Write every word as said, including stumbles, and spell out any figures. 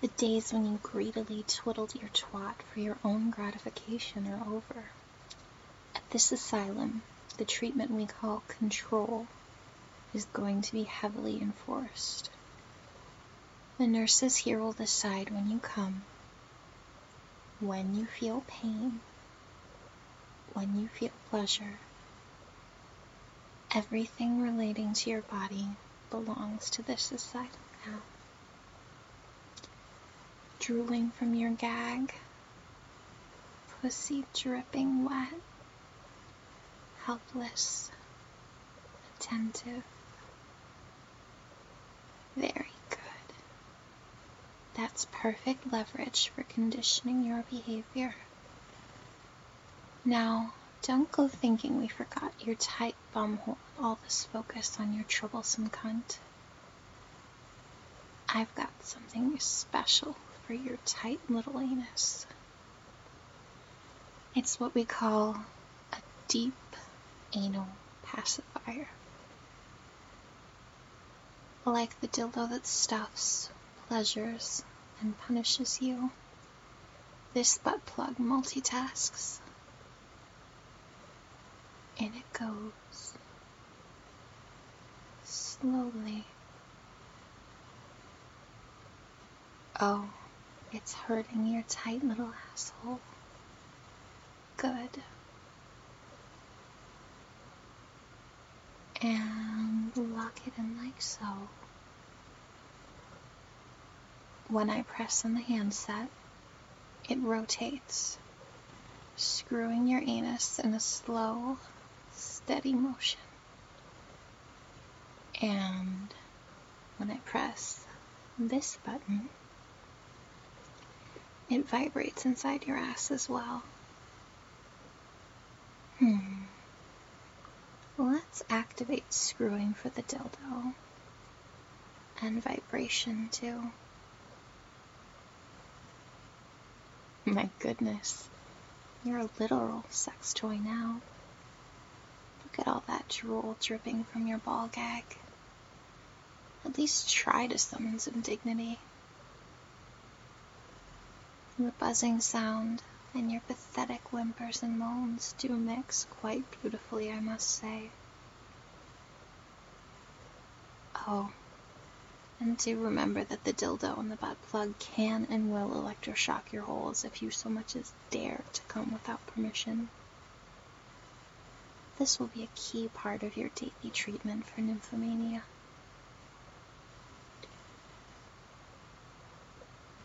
The days when you greedily twiddled your twat for your own gratification are over. At this asylum, the treatment we call control is going to be heavily enforced. The nurses here will decide when you come, when you feel pain, when you feel pleasure. Everything relating to your body belongs to this asylum now. Drooling from your gag, pussy dripping wet, helpless, attentive. Very good. That's perfect leverage for conditioning your behavior. Now, don't go thinking we forgot your tight bumhole with all this focus on your troublesome cunt. I've got something special for your tight little anus. It's what we call a deep anal pacifier. Like the dildo that stuffs, pleasures, and punishes you, this butt plug multitasks. In it goes. Slowly. Oh, it's hurting your tight little asshole. Good. And lock it in like so. When I press on the handset, it rotates, screwing your anus in a slow, steady motion. And when I press this button, it vibrates inside your ass as well. Hmm. Let's activate screwing for the dildo. And vibration too. My goodness. You're a literal sex toy now. Look at all that drool dripping from your ball gag. At least try to summon some dignity. The buzzing sound and your pathetic whimpers and moans do mix quite beautifully, I must say. Oh, and do remember that the dildo and the butt plug can and will electroshock your holes if you so much as dare to come without permission. This will be a key part of your daily treatment for nymphomania.